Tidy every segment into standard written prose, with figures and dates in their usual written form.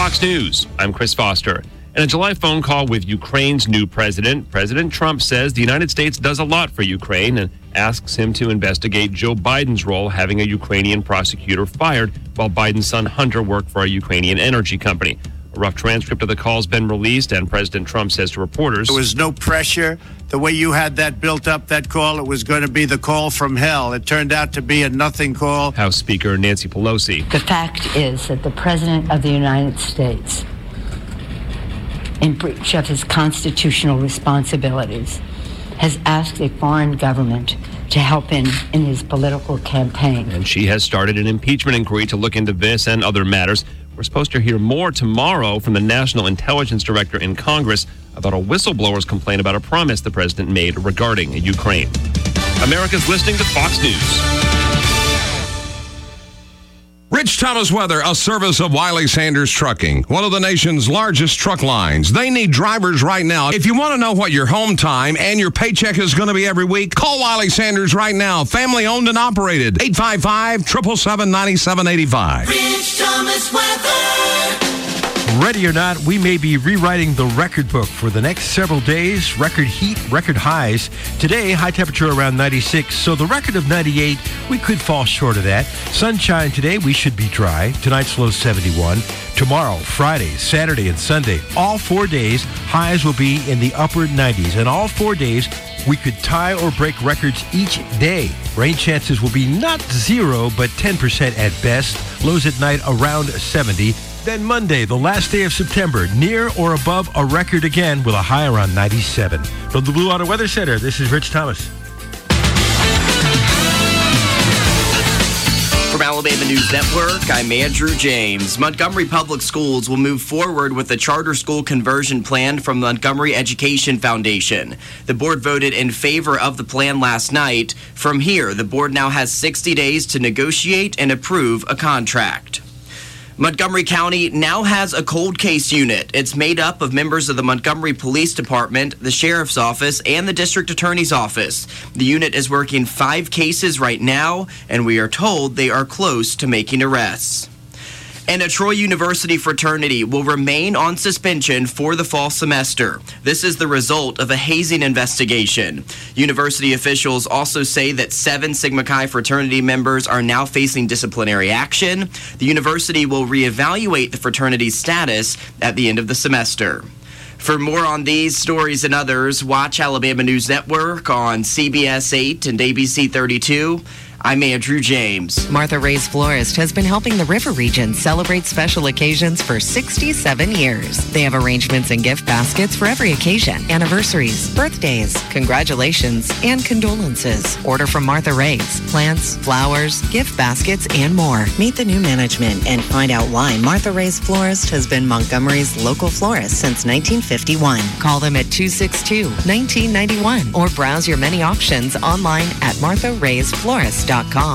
Fox News. I'm Chris Foster. In a July phone call with Ukraine's new president, President Trump says the United States does a lot for Ukraine and asks him to investigate Joe Biden's role having a Ukrainian prosecutor fired while Biden's son Hunter worked for a Ukrainian energy company. A rough transcript of the call has been released, and President Trump says to reporters, there was no pressure. The way you had that built up, that call, it was going to be the call from hell. It turned out to be a nothing call. House Speaker Nancy Pelosi. The fact is that the President of the United States, in breach of his constitutional responsibilities, has asked a foreign government to help him in his political campaign. And she has started an impeachment inquiry to look into this and other matters. We're supposed to hear more tomorrow from the National Intelligence Director in Congress about a whistleblower's complaint about a promise the president made regarding Ukraine. America's listening to Fox News. Rich Thomas Weather, a service of Wiley Sanders Trucking, one of the nation's largest truck lines. They need drivers right now. If you want to know what your home time and your paycheck is going to be every week, call Wiley Sanders right now. Family owned and operated. 855-777-9785. Rich Thomas Weather. Ready or not, we may be rewriting the record book for the next several days. Record heat, record highs. Today, high temperature around 96, so the record of 98, we could fall short of that. Sunshine today, we should be dry. Tonight's low 71. Tomorrow, Friday, Saturday, and Sunday, all 4 days, highs will be in the upper 90s. And all 4 days, we could tie or break records each day. Rain chances will be not 0, but 10% at best. Lows at night around 70. Then Monday, the last day of September, near or above a record again with a high around 97. From the Blue Water Weather Center, this is Rich Thomas. From Alabama News Network, I'm Andrew James. Montgomery Public Schools will move forward with the charter school conversion plan from the Montgomery Education Foundation. The board voted in favor of the plan last night. From here, the board now has 60 days to negotiate and approve a contract. Montgomery County now has a cold case unit. It's made up of members of the Montgomery Police Department, the Sheriff's Office, and the District Attorney's Office. The unit is working 5 cases right now, and we are told they are close to making arrests. And a Troy University fraternity will remain on suspension for the fall semester. This is the result of a hazing investigation. University officials also say that 7 Sigma Chi fraternity members are now facing disciplinary action. The university will reevaluate the fraternity's status at the end of the semester. For more on these stories and others, watch Alabama News Network on CBS 8 and ABC 32. I'm Andrew James. Martha Ray's Florist has been helping the River region celebrate special occasions for 67 years. They have arrangements and gift baskets for every occasion, anniversaries, birthdays, congratulations, and condolences. Order from Martha Ray's. Plants, flowers, gift baskets, and more. Meet the new management and find out why Martha Ray's Florist has been Montgomery's local florist since 1951. Call them at 262-1991 or browse your many options online at martharaysflorist.com.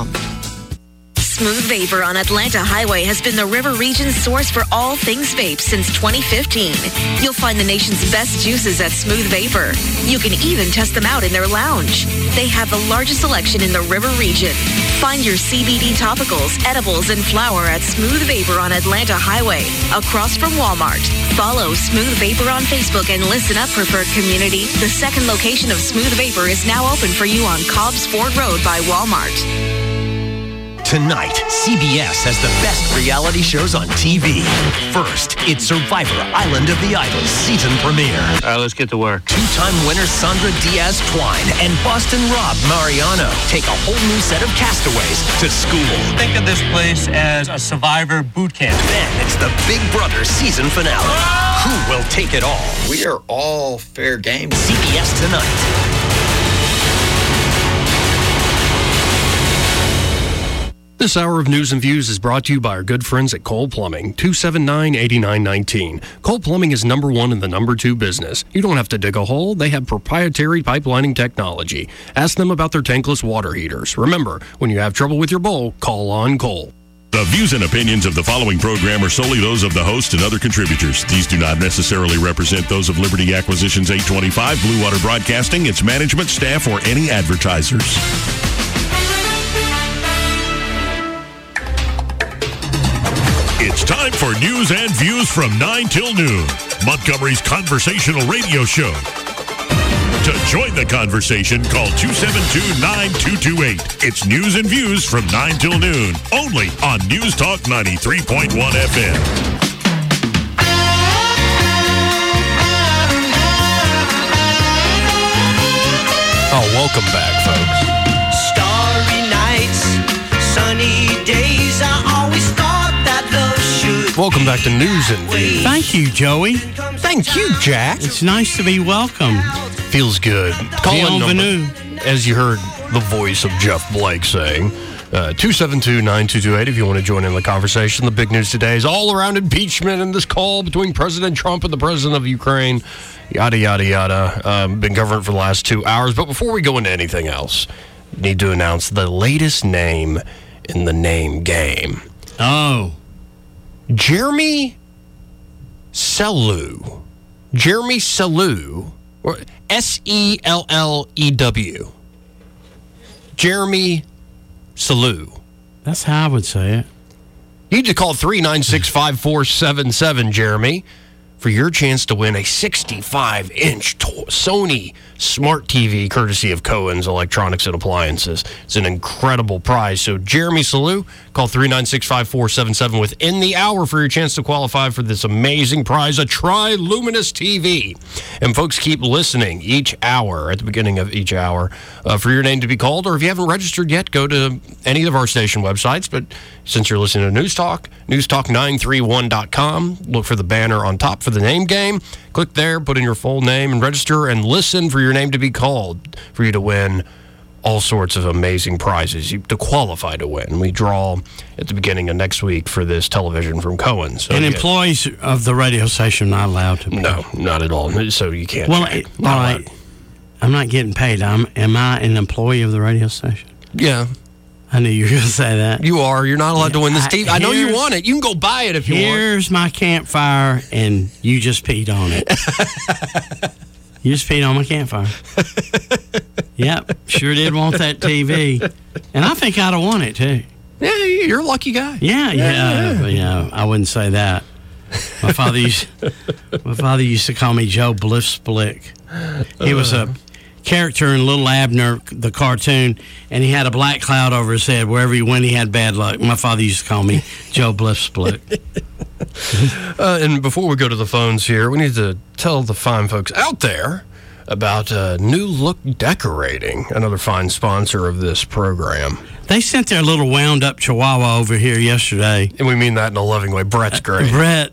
Smooth Vapor on Atlanta Highway has been the River Region's source for all things vape since 2015. You'll find the nation's best juices at Smooth Vapor. You can even test them out in their lounge. They have the largest selection in the River Region. Find your CBD topicals, edibles, and flower at Smooth Vapor on Atlanta Highway, across from Walmart. Follow Smooth Vapor on Facebook and listen up, preferred community. The second location of Smooth Vapor is now open for you on Cobb's Ford Road by Walmart. Tonight, CBS has the best reality shows on TV. First, it's Survivor Island of the Idols season premiere. All right, let's get to work. 2-time winner Sandra Diaz-Twine and Boston Rob Mariano take a whole new set of castaways to school. Think of this place as a Survivor boot camp. Then it's the Big Brother season finale. Who will take it all? We are all fair game. CBS tonight. This hour of News and Views is brought to you by our good friends at Cole Plumbing, 279-8919. Cole Plumbing is number 1 in the number 2 business. You don't have to dig a hole. They have proprietary pipelining technology. Ask them about their tankless water heaters. Remember, when you have trouble with your bowl, call on Cole. The views and opinions of the following program are solely those of the host and other contributors. These do not necessarily represent those of Liberty Acquisitions 825, Blue Water Broadcasting, its management, staff, or any advertisers. It's time for news and views from 9 till noon. Montgomery's conversational radio show. To join the conversation, call 272-9228. It's news and views from 9 till noon, only on News Talk 93.1 FM. Oh, welcome back, folks. Starry nights, sunny days. I always thought that love should. Welcome back to News and Views. Thank you, Joey. Thank you, Jack. It's nice to be welcome. Feels good. Call-in Bienvenue. number, as you heard the voice of Jeff Blake saying, 272-9228 if you want to join in the conversation. The big news today is all around impeachment and this call between President Trump and the president of Ukraine. Yada, yada, yada. Been covering for the last 2 hours. But before we go into anything else, need to announce the latest name in the name game. Oh. Jeremy Sellew. Jeremy Sellew. Or Sellew. Jeremy Sellew. That's how I would say it. You need to call 396-5477, Jeremy, for your chance to win a 65-inch Sony Smart TV courtesy of Cohen's Electronics and Appliances. It's an incredible prize. So, Jeremy Sellew, call 396-5477 within the hour for your chance to qualify for this amazing prize, a Tri-Luminous TV. And folks, keep listening each hour, at the beginning of each hour, for your name to be called. Or if you haven't registered yet, go to any of our station websites. But since you're listening to News Talk, newstalk931.com, look for the banner on top for the name game. Click there, put in your full name, and register, and listen for your name to be called for you to win all sorts of amazing prizes to qualify to win. We draw at the beginning of next week for this television from Cohen. So, and employees of the radio station are not allowed to pay. No, not at all. So you can't. Well, I'm not getting paid. Am I an employee of the radio station? Yeah. I knew you were going to say that. You are. You're not allowed to win this TV. I know you want it. You can go buy it if you want. Here's my campfire, and you just peed on it. You just peed on my campfire. Yep, sure did want that TV. And I think I'd have won it, too. Yeah, you're a lucky guy. Yeah. I wouldn't say that. My father used to call me Joe Bliffsplick. He was a character in Little Abner, the cartoon, and he had a black cloud over his head. Wherever he went, he had bad luck. My father used to call me Joe Bliffsplick. And before we go to the phones here, we need to tell the fine folks out there about New Look Decorating, another fine sponsor of this program. They sent their little wound-up chihuahua over here yesterday. And we mean that in a loving way. Brett's great. Brett,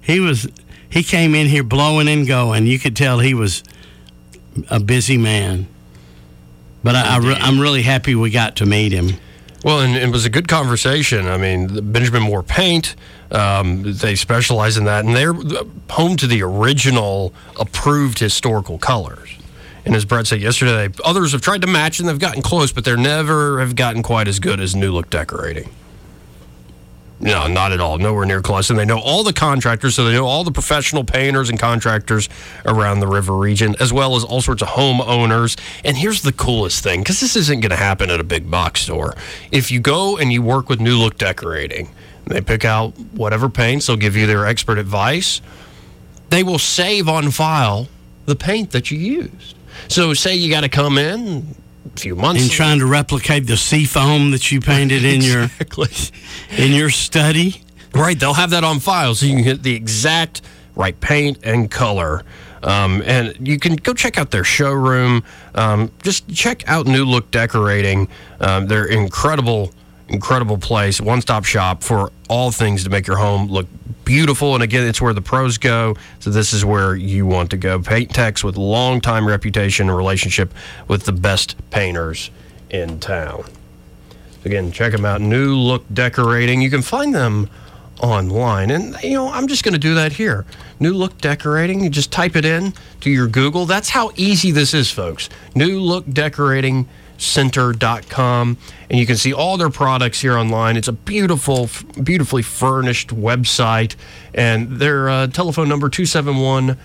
he came in here blowing and going. You could tell he was a busy man. But I'm really happy we got to meet him. Well, and it was a good conversation. I mean, the Benjamin Moore Paint, they specialize in that, and they're home to the original approved historical colors. And as Brett said yesterday, others have tried to match, and they've gotten close, but they never have gotten quite as good as New Look Decorating. No, not at all. Nowhere near close. And they know all the contractors, so they know all the professional painters and contractors around the river region, as well as all sorts of homeowners. And here's the coolest thing, because this isn't going to happen at a big box store. If you go and you work with New Look Decorating, they pick out whatever paints, they'll give you their expert advice. They will save on file the paint that you used. So say you got to come in a few months and trying to replicate the seafoam that you painted in your study. Right, they'll have that on file so you can get the exact right paint and color. And you can go check out their showroom. Just check out New Look Decorating. They're incredible place, one-stop shop for all things to make your home look beautiful. And again, it's where the pros go, so this is where you want to go. Paint techs with long-time reputation and relationship with the best painters in town. Again, check them out, New Look Decorating. You can find them online, and I'm just going to do that here. New Look Decorating, you just type it in to your Google. That's how easy this is, folks. New Look Decorating Center.com, and you can see all their products here online. It's a beautifully furnished website, and their telephone number 271-0007,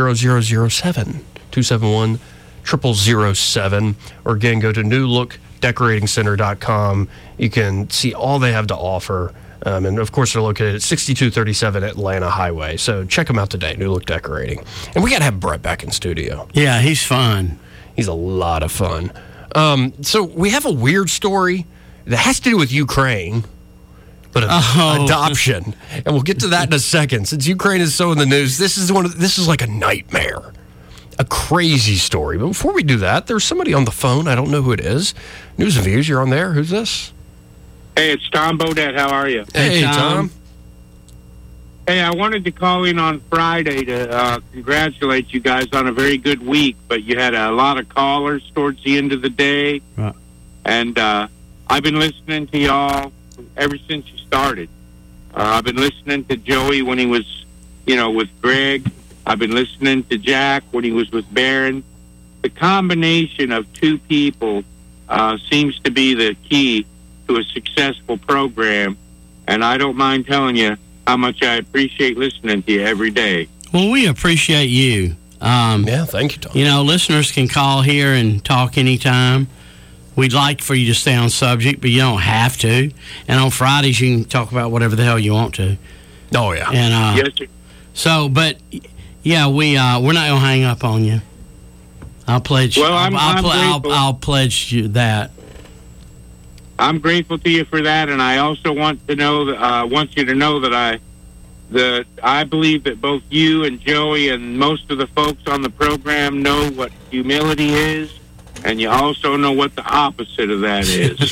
271-0007, or again, go to newlookdecoratingcenter.com. You can see all they have to offer. And, of course, they're located at 6237 Atlanta Highway. So check them out today, New Look Decorating. And we got to have Brett back in studio. Yeah, he's fun. He's a lot of fun. So we have a weird story that has to do with Ukraine, but adoption. And we'll get to that in a second. Since Ukraine is so in the news, this is like a nightmare. A crazy story. But before we do that, there's somebody on the phone. I don't know who it is. News and Views, you're on there. Who's this? Hey, it's Tom Bodette. How are you? Hey, Tom. Hey, I wanted to call in on Friday to congratulate you guys on a very good week, but you had a lot of callers towards the end of the day. Right. And I've been listening to y'all ever since you started. I've been listening to Joey when he was, with Greg. I've been listening to Jack when he was with Barron. The combination of two people seems to be the key to a successful program, and I don't mind telling you how much I appreciate listening to you every day. Well, we appreciate you. Yeah, thank you, Tom. Listeners can call here and talk anytime. We'd like for you to stay on subject, but you don't have to. And on Fridays, you can talk about whatever the hell you want to. Oh, yeah. And, yes, sir. So, but, yeah, we're not going to hang up on you. I'll pledge. Well, I'll pledge you that. I'm grateful to you for that, and I also want you to know that I believe that both you and Joey and most of the folks on the program know what humility is, and you also know what the opposite of that is.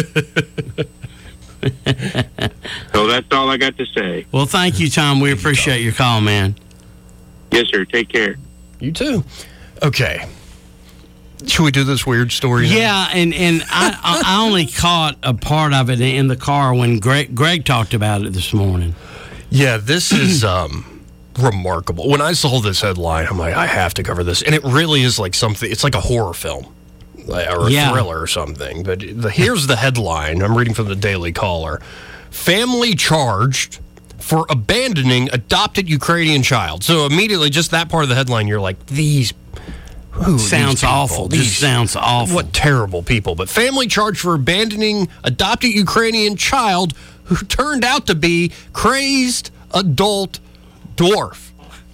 So that's all I got to say. Well, thank you, Tom. We appreciate your call, man. Yes, sir. Take care. You too. Okay. Should we do this weird story now? Yeah, and I only caught a part of it in the car when Greg talked about it this morning. Yeah, this is remarkable. When I saw this headline, I'm like, I have to cover this. And it really is like something, it's like a horror film or a thriller or something. But here's the headline. I'm reading from the Daily Caller. Family charged for abandoning adopted Ukrainian child. So immediately, just that part of the headline, you're like, sounds awful. This sounds awful. What terrible people. But family charged for abandoning adopted Ukrainian child who turned out to be crazed adult dwarf.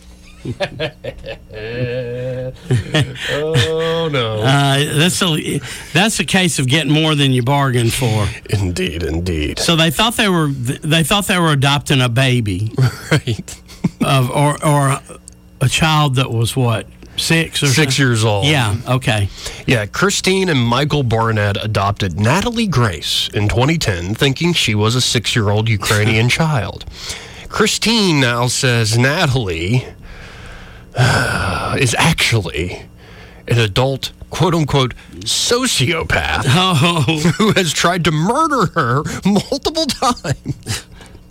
Oh, no. That's a case of getting more than you bargained for. Indeed. So they thought they were adopting a baby. Right. Or a child that was what? 6 years old. Yeah, okay. Yeah, Christine and Michael Barnett adopted Natalie Grace in 2010, thinking she was a 6-year-old Ukrainian child. Christine now says Natalie is actually an adult, quote-unquote, sociopath who has tried to murder her multiple times.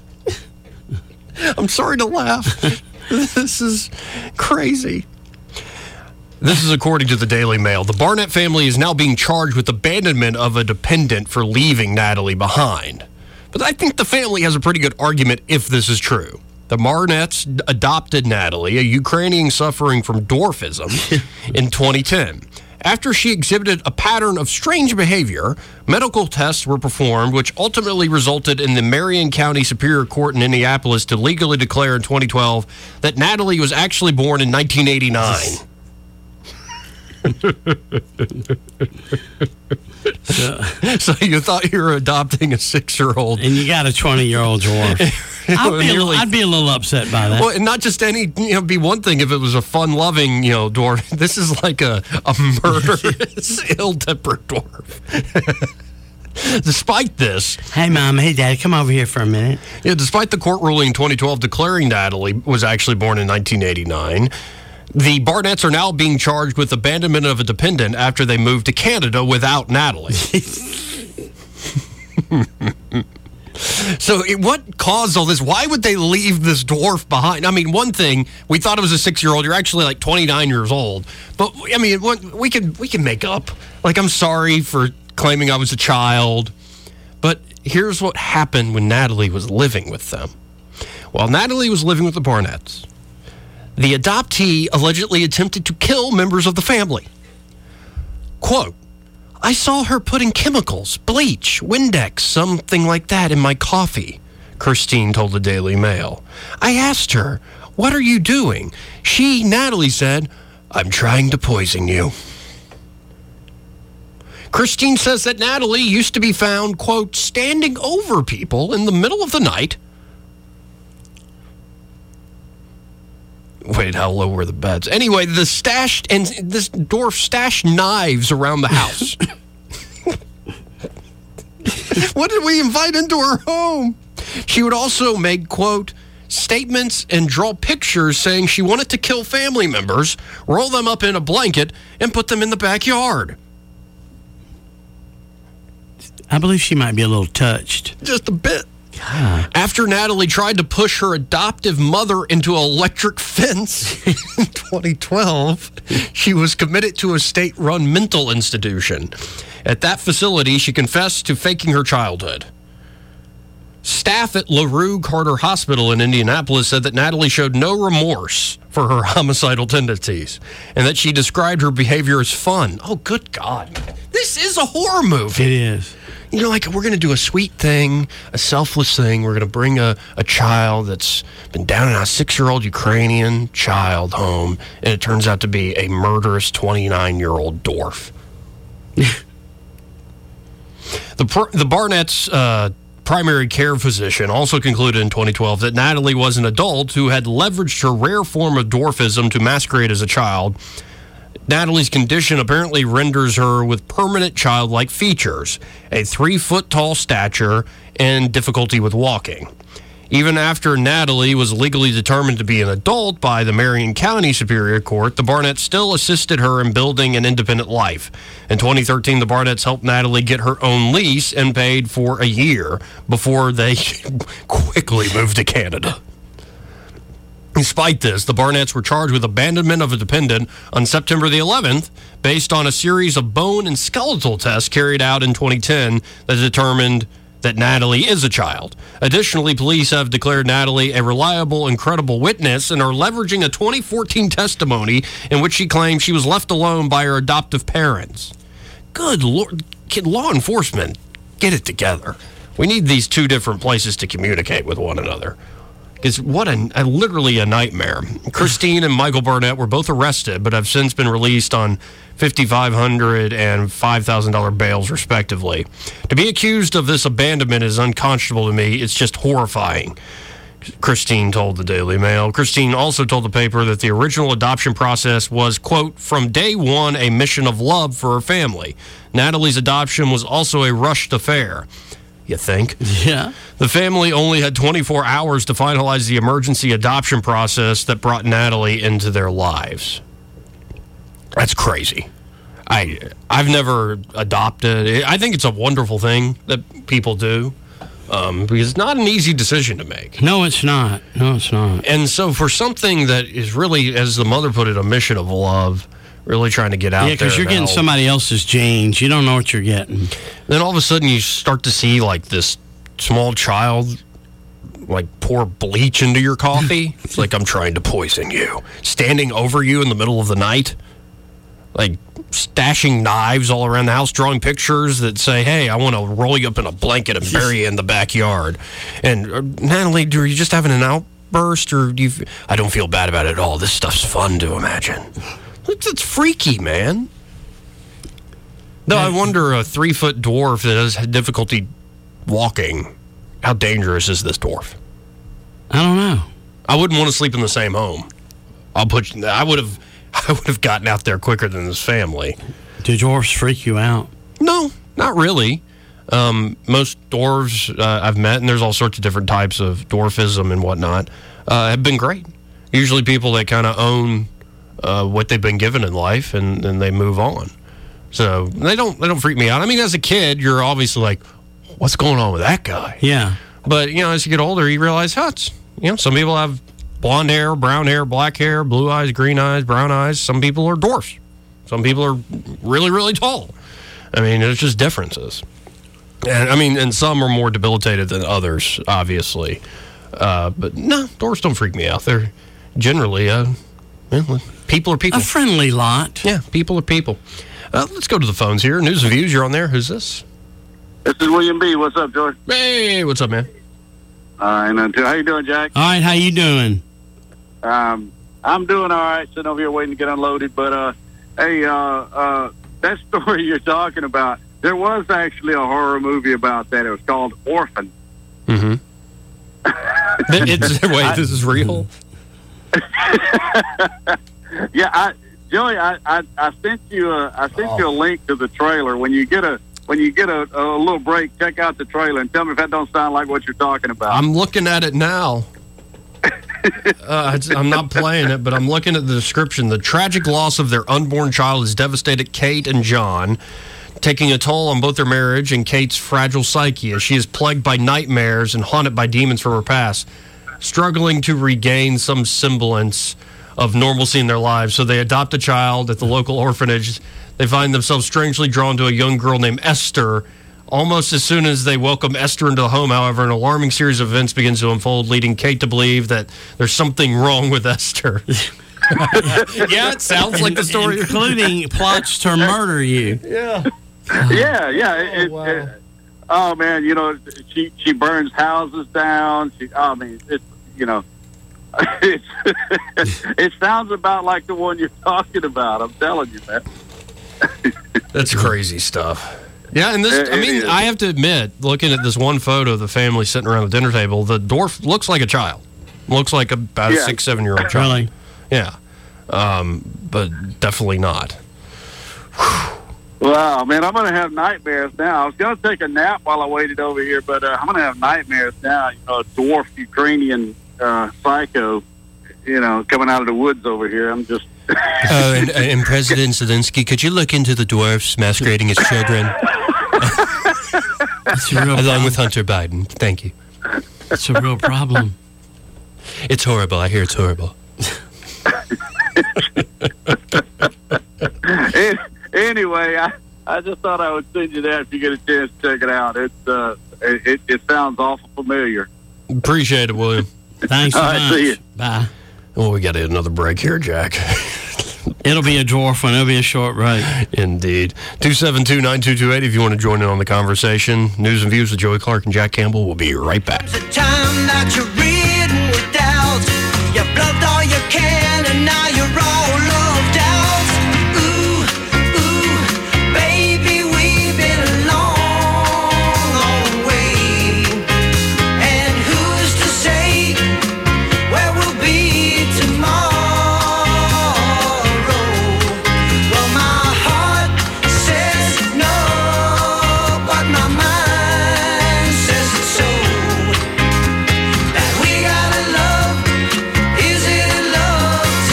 I'm sorry to laugh. This is crazy. This is according to the Daily Mail. The Barnett family is now being charged with abandonment of a dependent for leaving Natalie behind. But I think the family has a pretty good argument if this is true. The Barnetts adopted Natalie, a Ukrainian suffering from dwarfism, in 2010. After she exhibited a pattern of strange behavior, medical tests were performed, which ultimately resulted in the Marion County Superior Court in Indianapolis to legally declare in 2012 that Natalie was actually born in 1989. So you thought you were adopting a 6-year-old, and you got a 20-year-old dwarf. I'd be a little upset by that. Well, and not just any, be one thing if it was a fun-loving, dwarf. This is like a murderous, ill-tempered dwarf. Despite this... Hey, Mom. Hey, Dad. Come over here for a minute. Yeah, despite the court ruling in 2012 declaring Natalie was actually born in 1989... The Barnetts are now being charged with abandonment of a dependent after they moved to Canada without Natalie. So what caused all this? Why would they leave this dwarf behind? I mean, one thing, we thought it was a 6-year-old. You're actually like 29 years old. But, I mean, we can make up. Like, I'm sorry for claiming I was a child. But here's what happened when Natalie was living with them. While Natalie was living with the Barnetts, the adoptee allegedly attempted to kill members of the family. Quote, I saw her putting chemicals, bleach, Windex, something like that in my coffee, Christine told the Daily Mail. I asked her, "What are you doing?" Natalie said, "I'm trying to poison you." Christine says that Natalie used to be found, quote, standing over people in the middle of the night. Wait, how low were the beds? Anyway, this dwarf stashed knives around the house. What did we invite into her home? She would also make, quote, statements and draw pictures saying she wanted to kill family members, roll them up in a blanket, and put them in the backyard. I believe she might be a little touched. Just a bit. God. After Natalie tried to push her adoptive mother into an electric fence in 2012, she was committed to a state-run mental institution. At that facility, she confessed to faking her childhood. Staff at LaRue Carter Hospital in Indianapolis said that Natalie showed no remorse for her homicidal tendencies and that she described her behavior as fun. Oh, good God. This is a horror movie. It is. You know, like, we're going to do a sweet thing, a selfless thing. We're going to bring a child that's been down and out, a 6-year-old Ukrainian child home, and it turns out to be a murderous 29-year-old dwarf. The Barnett's primary care physician also concluded in 2012 that Natalie was an adult who had leveraged her rare form of dwarfism to masquerade as a child. Natalie's condition apparently renders her with permanent childlike features, a 3-foot-tall stature, and difficulty with walking. Even after Natalie was legally determined to be an adult by the Marion County Superior Court, the Barnetts still assisted her in building an independent life. In 2013, the Barnetts helped Natalie get her own lease and paid for a year before they quickly moved to Canada. Despite this, the Barnetts were charged with abandonment of a dependent on September the 11th, based on a series of bone and skeletal tests carried out in 2010 that determined that Natalie is a child. Additionally, police have declared Natalie a reliable and credible witness and are leveraging a 2014 testimony in which she claimed she was left alone by her adoptive parents. Good Lord, law enforcement, get it together. We need these two different places to communicate with one another. Because what literally a nightmare. Christine and Michael Barnett were both arrested, but have since been released on $5,500 and $5,000 bails, respectively. To be accused of this abandonment is unconscionable to me. It's just horrifying, Christine told the Daily Mail. Christine also told the paper that the original adoption process was, quote, from day one, a mission of love for her family. Natalie's adoption was also a rushed affair. You think? Yeah. The family only had 24 hours to finalize the emergency adoption process that brought Natalie into their lives. That's crazy. I've never adopted. I think it's a wonderful thing that people do, because it's not an easy decision to make. No, it's not. No, it's not. And so for something that is really, as the mother put it, a mission of love, really trying to get out there. Yeah, because you're getting help. Somebody else's genes. You don't know what you're getting. Then all of a sudden you start to see, like, this small child, like, pour bleach into your coffee. It's like, I'm trying to poison you. Standing over you in the middle of the night. Like, stashing knives all around the house, drawing pictures that say, hey, I want to roll you up in a blanket and bury you in the backyard. And, Natalie, are you just having an outburst? Or do you... I don't feel bad about it at all. This stuff's fun to imagine. It's freaky, man. No, I wonder, a 3-foot dwarf that has difficulty walking, how dangerous is this dwarf? I don't know. I wouldn't want to sleep in the same home. I would have gotten out there quicker than this family. Do dwarfs freak you out? No, not really. Most dwarves I've met, and there's all sorts of different types of dwarfism and whatnot, have been great. Usually people that kind of own what they've been given in life, and they move on. So they don't freak me out. I mean, as a kid, you're obviously like, what's going on with that guy? Yeah. But, as you get older, you realize, some people have blonde hair, brown hair, black hair, blue eyes, green eyes, brown eyes. Some people are dwarfs. Some people are really, really tall. I mean, there's just differences. And some are more debilitated than others, obviously. But no, dwarfs don't freak me out. They're generally, people are people. A friendly lot. Yeah, people are people. Let's go to the phones here. News and Views, you're on there. Who's this? This is William B. What's up, George? Hey, what's up, man? And until, how you doing, Jack? All right, how you doing? I'm doing all right. Sitting over here waiting to get unloaded. But hey, that story you're talking about, there was actually a horror movie about that. It was called Orphan. Mm-hmm. Wait, this is real? Yeah, Joey, I sent you a link to the trailer. When you get a little break, check out the trailer and tell me if that don't sound like what you're talking about. I'm looking at it now. I'm not playing it, but I'm looking at the description. The tragic loss of their unborn child has devastated Kate and John, taking a toll on both their marriage and Kate's fragile psyche as she is plagued by nightmares and haunted by demons from her past, struggling to regain some semblance of normalcy in their lives. So they adopt a child at the local orphanage. They find themselves strangely drawn to a young girl named Esther. Almost as soon as they welcome Esther into the home, however, an alarming series of events begins to unfold, leading Kate to believe that there's something wrong with Esther. Yeah, it sounds like the story. Including plots to murder you. Yeah. Yeah. Oh man, you know, she burns houses down. It's you know, it sounds about like the one you're talking about. I'm telling you, man. That's crazy stuff. Yeah, and this, I have to admit, looking at this one photo of the family sitting around the dinner table, the dwarf looks like a child. Looks like about a 6-7-year-old child. Really? Yeah. But definitely not. Wow, man, I'm going to have nightmares now. I was going to take a nap while I waited over here, but I'm going to have nightmares now. You know, a dwarf Ukrainian psycho, you know, coming out of the woods over here. I'm just... and President Zelensky, could you look into the dwarfs masquerading as children? Along with Hunter Biden. Thank you. It's a real problem. It's horrible. I hear it's horrible. Anyway, I just thought I would send you that if you get a chance to check it out. It sounds awful familiar. Appreciate it, William. Thanks so much. See you. Bye. Well, we got to hit another break here, Jack. It'll be a dwarf one. It'll be a short break. Indeed. 272-9228 if you want to join in on the conversation. News and Views with Joey Clark and Jack Campbell. We'll be right back. The time that you're ridden with doubt, you've loved all you can and now you're all loved out. Ooh, baby, we've been a long, long way. And who's to say where we'll be tomorrow? Well, my heart says no, but my mind says it's so. That we gotta love, is it love to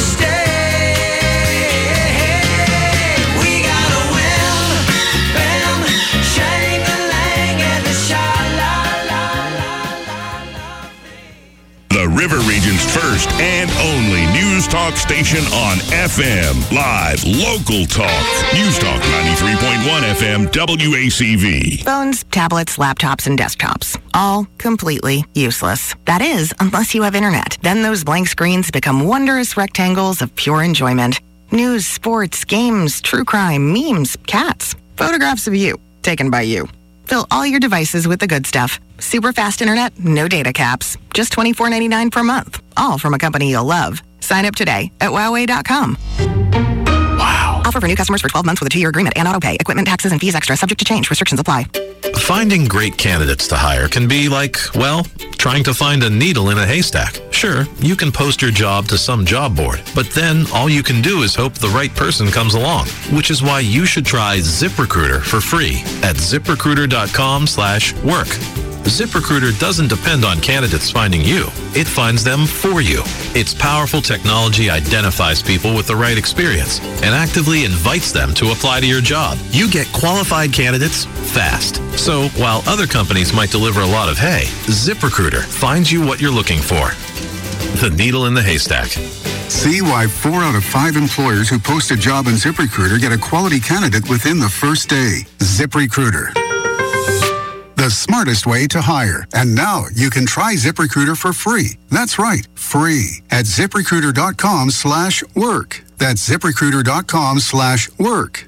stay? We gotta win, bam, shang-a-lang, and a sha-la-la-la-la-la. The River Region's first and only news talk station on FM. Live, local talk. News Talk 93.1 FM WACV. Phones, tablets, laptops, and desktops. All completely useless. That is, unless you have internet. Then those blank screens become wondrous rectangles of pure enjoyment. News, sports, games, true crime, memes, cats, photographs of you, taken by you. Fill all your devices with the good stuff. Super fast internet, no data caps. Just $24.99 per month. All from a company you'll love. Sign up today at Huawei.com. Wow. Offer for new customers for 12 months with a 2-year agreement and auto pay. Equipment, taxes, and fees extra. Subject to change. Restrictions apply. Finding great candidates to hire can be like, well, trying to find a needle in a haystack. Sure, you can post your job to some job board, but then all you can do is hope the right person comes along, which is why you should try ZipRecruiter for free at ZipRecruiter.com/work. ZipRecruiter doesn't depend on candidates finding you. It finds them for you. Its powerful technology identifies people with the right experience and actively invites them to apply to your job. You get qualified candidates fast. So while other companies might deliver a lot of hay, ZipRecruiter finds you what you're looking for. The needle in the haystack. See why 4 out of 5 employers who post a job in ZipRecruiter get a quality candidate within the first day. ZipRecruiter. The smartest way to hire. And now you can try ZipRecruiter for free. That's right, free at ZipRecruiter.com/work. That's ZipRecruiter.com/work.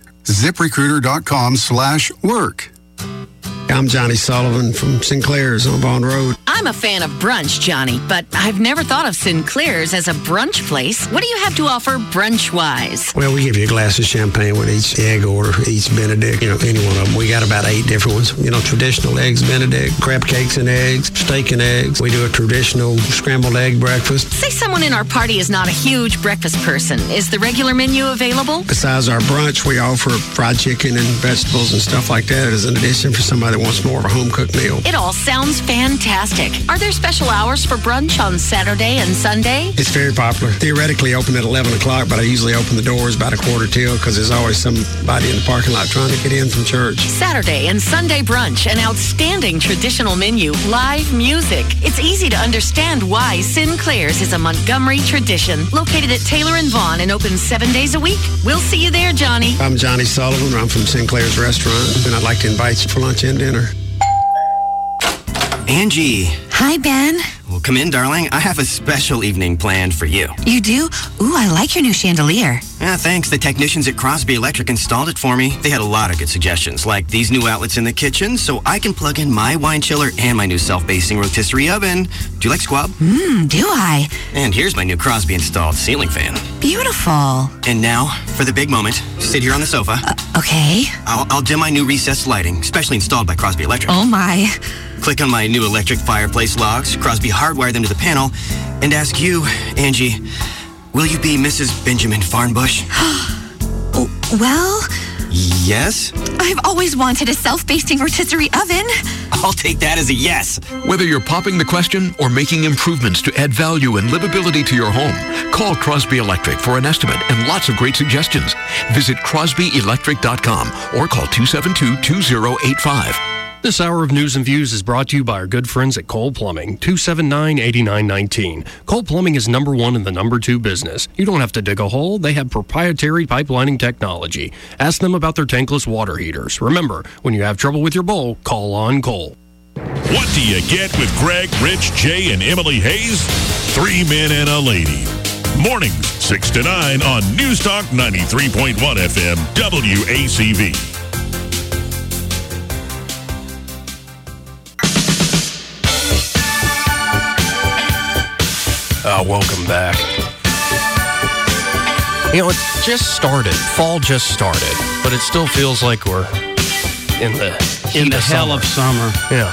ZipRecruiter.com/work. I'm Johnny Sullivan from Sinclair's on Bond Road. I'm a fan of brunch, Johnny, but I've never thought of Sinclair's as a brunch place. What do you have to offer brunch-wise? Well, we give you a glass of champagne with each egg order, each Benedict, any one of them. We got about 8 different ones. Traditional eggs Benedict, crab cakes and eggs, steak and eggs. We do a traditional scrambled egg breakfast. Say someone in our party is not a huge breakfast person. Is the regular menu available? Besides our brunch, we offer fried chicken and vegetables and stuff like that as an addition for somebody that wants more of a home-cooked meal. It all sounds fantastic. Are there special hours for brunch on Saturday and Sunday? It's very popular. Theoretically open at 11 o'clock, but I usually open the doors about 1:45 because there's always somebody in the parking lot trying to get in from church. Saturday and Sunday brunch, an outstanding traditional menu, live music. It's easy to understand why Sinclair's is a Montgomery tradition. Located at Taylor and Vaughn and open 7 days a week. We'll see you there, Johnny. I'm Johnny Sullivan. I'm from Sinclair's Restaurant, and I'd like to invite you for lunch and dinner. Angie. Hi, Ben. Well, come in, darling. I have a special evening planned for you. You do? Ooh, I like your new chandelier. Yeah, thanks. The technicians at Crosby Electric installed it for me. They had a lot of good suggestions, like these new outlets in the kitchen, so I can plug in my wine chiller and my new self-basting rotisserie oven. Do you like squab? Do I? And here's my new Crosby installed ceiling fan. Beautiful. And now, for the big moment, sit here on the sofa. Okay. I'll dim my new recessed lighting, specially installed by Crosby Electric. Oh, my. Click on my new electric fireplace logs. Crosby hardwired them to the panel. And ask you, Angie, will you be Mrs. Benjamin Farnbush? Well... Yes? I've always wanted a self-basting rotisserie oven. I'll take that as a yes. Whether you're popping the question or making improvements to add value and livability to your home, call Crosby Electric for an estimate and lots of great suggestions. Visit crosbyelectric.com or call 272-2085. This hour of News and Views is brought to you by our good friends at Cole Plumbing, 279-8919. Cole Plumbing is number 1 in the number 2 business. You don't have to dig a hole. They have proprietary pipelining technology. Ask them about their tankless water heaters. Remember, when you have trouble with your bowl, call on Cole. What do you get with Greg, Rich, Jay, and Emily Hayes? 3 men and a lady. Mornings, 6 to 9 on News Talk 93.1 FM, WACV. Welcome back. It just started. Fall just started, but it still feels like we're in the hell of summer. Yeah.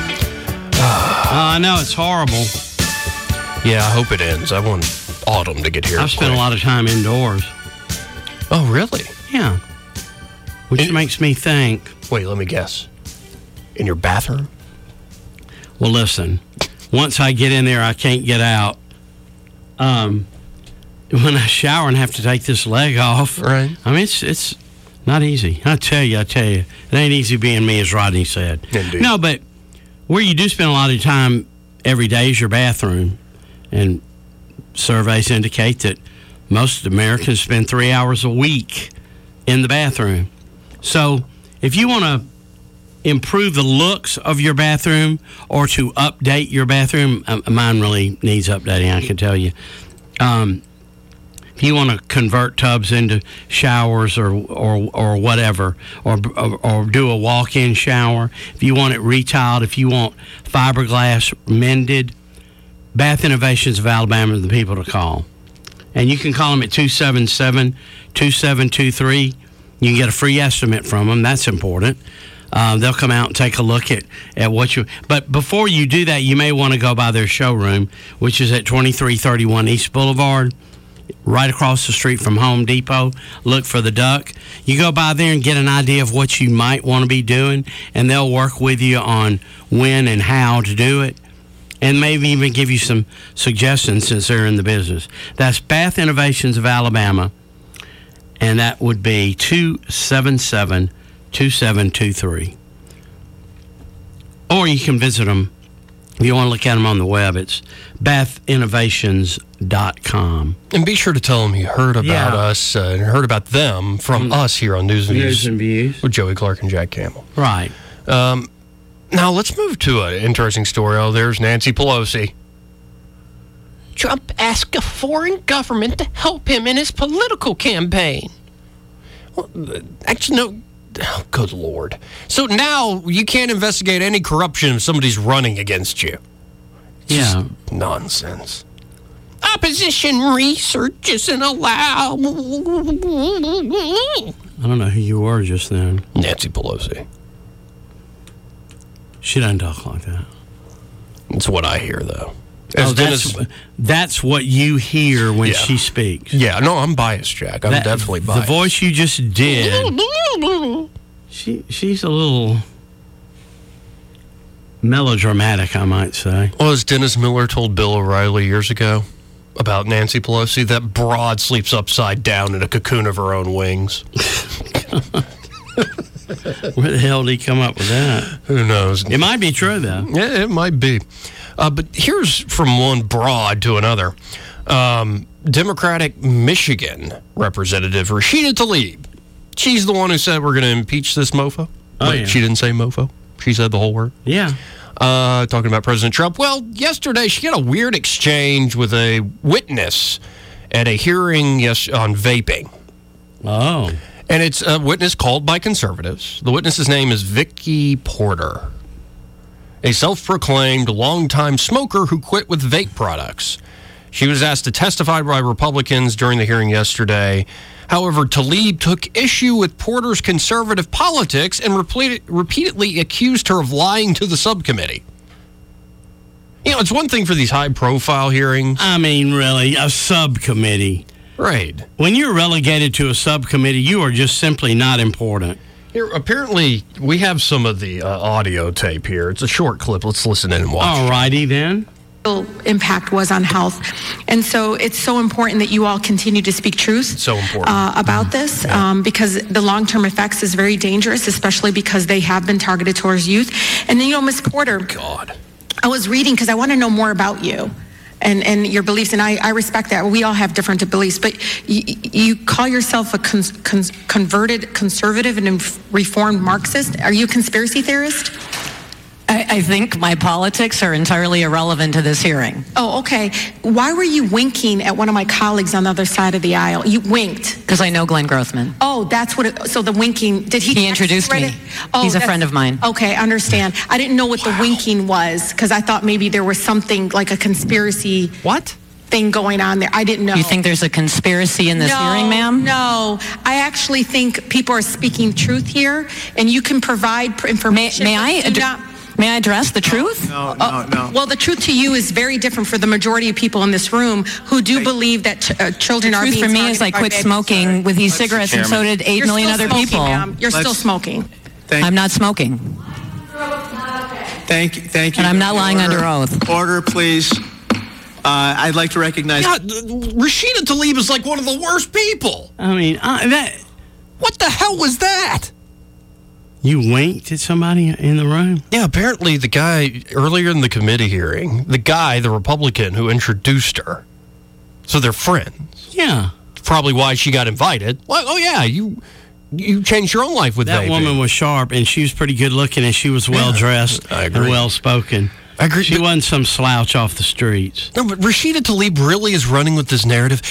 I know, it's horrible. Yeah, I hope it ends. I want autumn to get here. I've spent a lot of time indoors. Oh, really? Yeah. Which makes me think. Wait, let me guess. In your bathroom? Well, listen. Once I get in there, I can't get out. When I shower and have to take this leg off, right? I mean, it's not easy. I tell you, it ain't easy being me, as Rodney said. Indeed. No, but where you do spend a lot of time every day is your bathroom, and surveys indicate that most Americans spend 3 hours a week in the bathroom. So, if you want to improve the looks of your bathroom or to update your bathroom, mine really needs updating, I can tell you. If you want to convert tubs into showers or whatever, or do a walk-in shower, if you want it retiled, if you want fiberglass mended, Bath Innovations of Alabama are the people to call. And you can call them at 277-2723. You can get a free estimate from them. That's important. They'll come out and take a look at what you... But before you do that, you may want to go by their showroom, which is at 2331 East Boulevard, right across the street from Home Depot. Look for the Duck. You go by there and get an idea of what you might want to be doing, and they'll work with you on when and how to do it, and maybe even give you some suggestions since they're in the business. That's Bath Innovations of Alabama, and that would be 277-2723. Or you can visit them. If you want to look at them on the web, it's bathinnovations.com. And be sure to tell them you heard about us and heard about them from us here on News and Views with Joey Clark and Jack Campbell. Right. Now let's move to an interesting story. Oh, there's Nancy Pelosi. Trump asked a foreign government to help him in his political campaign. Well, actually, no. Oh, good Lord. So now you can't investigate any corruption if somebody's running against you. Yeah. Nonsense. Opposition research isn't allowed. I don't know who you were just then. Nancy Pelosi. She doesn't talk like that. That's what I hear, though. That's what you hear when Yeah. she speaks. Yeah, no, I'm biased, Jack. I'm definitely biased. The voice you just did, she's a little melodramatic, I might say. Well, as Dennis Miller told Bill O'Reilly years ago about Nancy Pelosi, that broad sleeps upside down in a cocoon of her own wings. Where the hell did he come up with that? Who knows? It might be true, though. Yeah, it might be. But here's from one broad to another. Democratic Michigan Representative Rashida Tlaib. She's the one who said we're going to impeach this mofo. Oh, yeah. She didn't say mofo. She said the whole word. Yeah. Talking about President Trump. Well, yesterday she had a weird exchange with a witness at a hearing on vaping. Oh. And it's a witness called by conservatives. The witness's name is Vicky Porter, a self-proclaimed longtime smoker who quit with vape products. She was asked to testify by Republicans during the hearing yesterday. However, Tlaib took issue with Porter's conservative politics and repeatedly accused her of lying to the subcommittee. You know, it's one thing for these high-profile hearings. I mean, really, a subcommittee. Right. When you're relegated to a subcommittee, you are just simply not important. Here, apparently, we have some of the audio tape here. It's a short clip. Let's listen in and watch. All righty, then. Impact was on health. And so it's so important that you all continue to speak truth so important. About this because the long-term effects is very dangerous, especially because they have been targeted towards youth. And then, Ms. Porter, God, I was reading because I want to know more about you and your beliefs, and I respect that. We all have different beliefs, but you call yourself a converted conservative and reformed Marxist. Are you a conspiracy theorist? I think my politics are entirely irrelevant to this hearing. Oh, okay. Why were you winking at one of my colleagues on the other side of the aisle? You winked. Because I know Glenn Grothman. Oh, that's what so the winking, did he? He introduced me. Oh, he's a friend of mine. Okay, understand. I didn't know what the winking was because I thought maybe there was something like a conspiracy. What? Thing going on there. I didn't know. You think there's a conspiracy in this hearing, ma'am? No. I actually think people are speaking truth here, and you can provide information. May I address the truth? No. Well, the truth to you is very different for the majority of people in this room who do believe that children are being targeted. The truth for me is I quit smoking with e-cigarettes, and so did 8 million other people. Ma'am. You're still smoking. I'm not smoking. Thank you. And I'm not lying under oath. Order, please. I'd like to recognize... God, Rashida Tlaib is like one of the worst people. I mean, what the hell was that? You winked at somebody in the room? Yeah, apparently the guy, earlier in the committee hearing, the Republican who introduced her, so they're friends. Yeah. Probably why she got invited. Well, oh, yeah, you changed your own life with that vaping. Woman was sharp, and she was pretty good looking, and she was well-dressed and well-spoken. I agree. She wasn't some slouch off the streets. No, but Rashida Tlaib really is running with this narrative.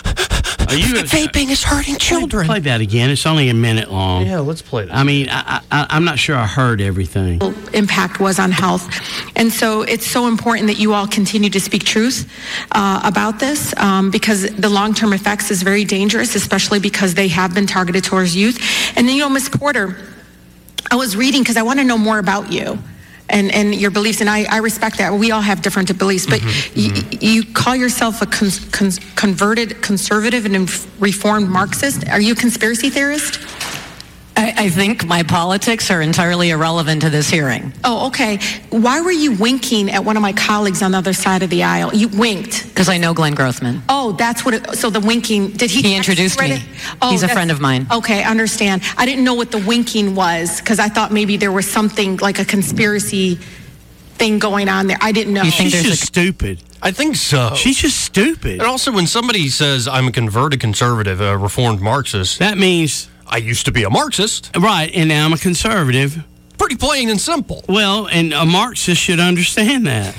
Vaping is hurting children. Play that again. It's only a minute long. Yeah, let's play that. I mean, I'm not sure I heard everything. Impact was on health. And so it's so important that you all continue to speak truth about this because the long-term effects is very dangerous, especially because they have been targeted towards youth. And then, Ms. Porter, I was reading because I want to know more about you. And your beliefs, and I respect that. We all have different beliefs, but you call yourself a converted conservative and reformed Marxist. Are you a conspiracy theorist? I think my politics are entirely irrelevant to this hearing. Oh, okay. Why were you winking at one of my colleagues on the other side of the aisle? You winked. Because I know Glenn Grothman. Oh, that's what so the winking, did he? He introduced me. Oh, he's a friend of mine. Okay, understand. I didn't know what the winking was because I thought maybe there was something like a conspiracy thing going on there. I didn't know. You think she's just stupid. I think so. She's just stupid. And also, when somebody says, I'm a converted conservative, a reformed Marxist, that means I used to be a Marxist. Right, and now I'm a conservative. Pretty plain and simple. Well, and a Marxist should understand that.